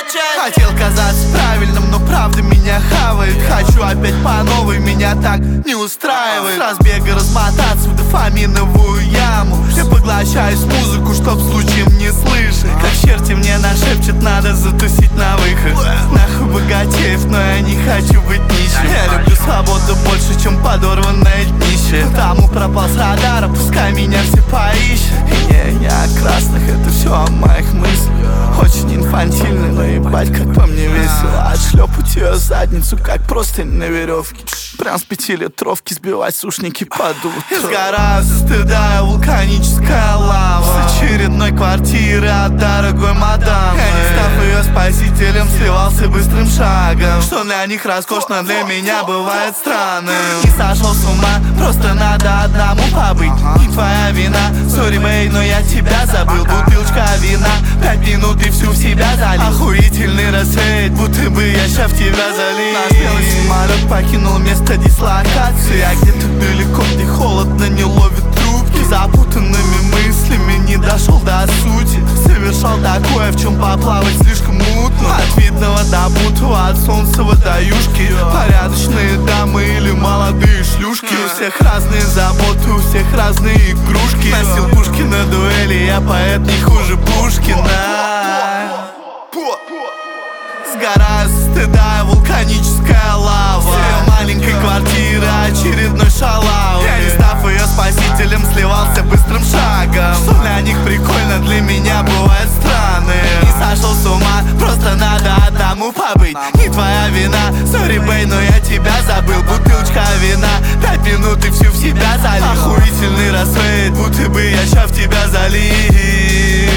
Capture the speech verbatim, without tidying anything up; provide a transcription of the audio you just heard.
отчаяние. Хотел казаться правильным, но правда меня хавает. Хочу опять по новой, меня так не устраивает. С разбега размотаться в дофаминовую яму. Я поглощаюсь в музыку, чтоб случаем не слышать. Как черти мне нашепчет, надо затусить на выход. Нахуй богатеев, но я не хочу быть нищим. Я люблю свободу больше, чем подорванное днище. Потому пропал с радара, пускай меня все поищут. И не, не о красных, это все о моих мыслях. Очень инфантильный, но ебать, как по мне весело. Отшлепать ее задницу, как простынь на веревке. Прям с пятилитровки сбивать сушники под утро. Сгораю со стыда, вулканическая лава. С очередной квартиры от дорогой мадамы. Я, не став ее спасителем, сливался быстрым шагом. Что для них роскошно, для меня бывает странным. Не сошел с ума, просто надо одному побыть. Не твоя вина, сори, бэй, но я тебя забыл. Бутылочка вина, пять минут и всю в себя залил. Охуительный рассвет, будто бы я ща в тебя залил. Наш белый самолет покинул место дислокации. А где-то далеко, где холодно, не ловит трубки. Запутанными мыслями не дошел до сути. Совершал такое, в чем поплавать слишком мутно. От видного до бутого, от солнца до юшки. Порядочные дамы или молодые шлюшки. У всех разные заботы, у всех разные игрушки. Носил пушки на дуэли, я поэт не хуже Пушкина. Сгораю со стыда, вулканическая лава. С ее маленькой квартиры очередной шалав. Я, не став ее спасителем, сливался быстрым шагом. Что для них прикольно, для меня бывает странным. Не сошел с ума, просто надо одному побыть. Не твоя вина, сори, бэй, но я тебя забыл. Бутылочка вина, пять минут и всю в себя залил. Охуительный рассвет, будто бы я ща в тебя залил.